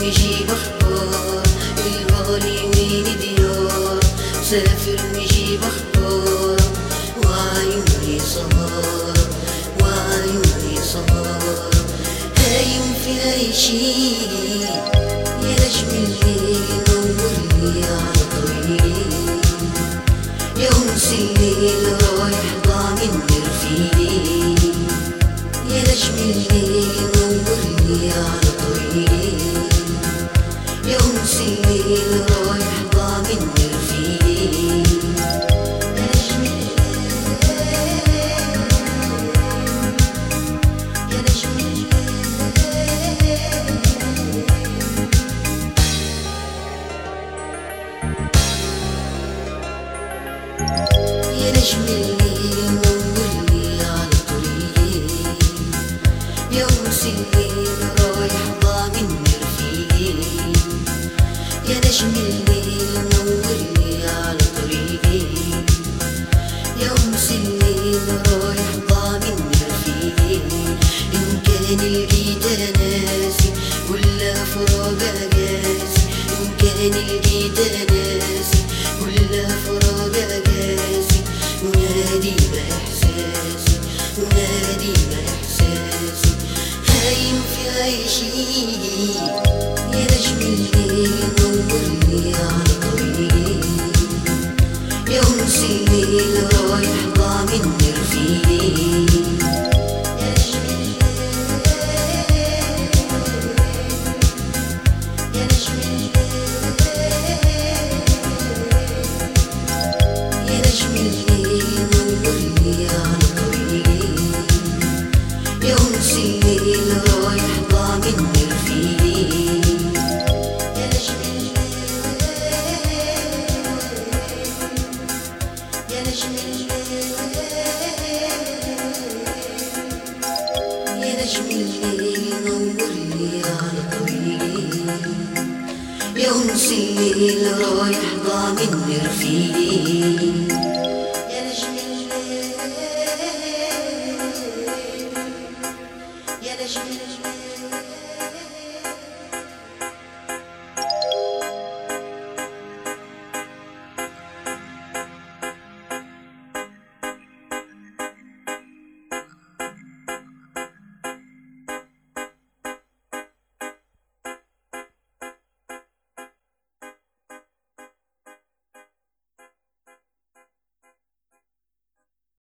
ويجيب أخبار الغالي وين ديار، سافر ويجيب أخبار وعيوني سهر وعيوني سهر. هايم في عيشي يا نجم الليل نورني على طريقي، يا أنس الليل رايح ضامن رفيقي، يا نجم الليل نورني على طريقي، يا أنس الليل رايح ضامن رفيقي. يا نجم الليل نورني على طريقي، يا أنس الليل رايح ضامن رفيقي، يا نجم الليل نورني على طريقي، يا أنس الليل رايح ضامن رفيقي. إن كان لقيت ناسي ولا فراق قاسي، إن كان لقيت ناسي ولا فراق قاسي، ونادي بإحساسي ونادي بإحساسي. هايم في عيشي يا نجم الليل نورني على طريقي، يا أنس الليل رايح ضامن رفيقي. يا نجم الليل نورني على طريقي، يا أنس الليل رايح ضامن رفيقي. يا نجم يا نجم يا نجم الليل نورني على طريقي، يا أنس الليل رايح ضامن رفيقي. يا نجم الليل يا نجم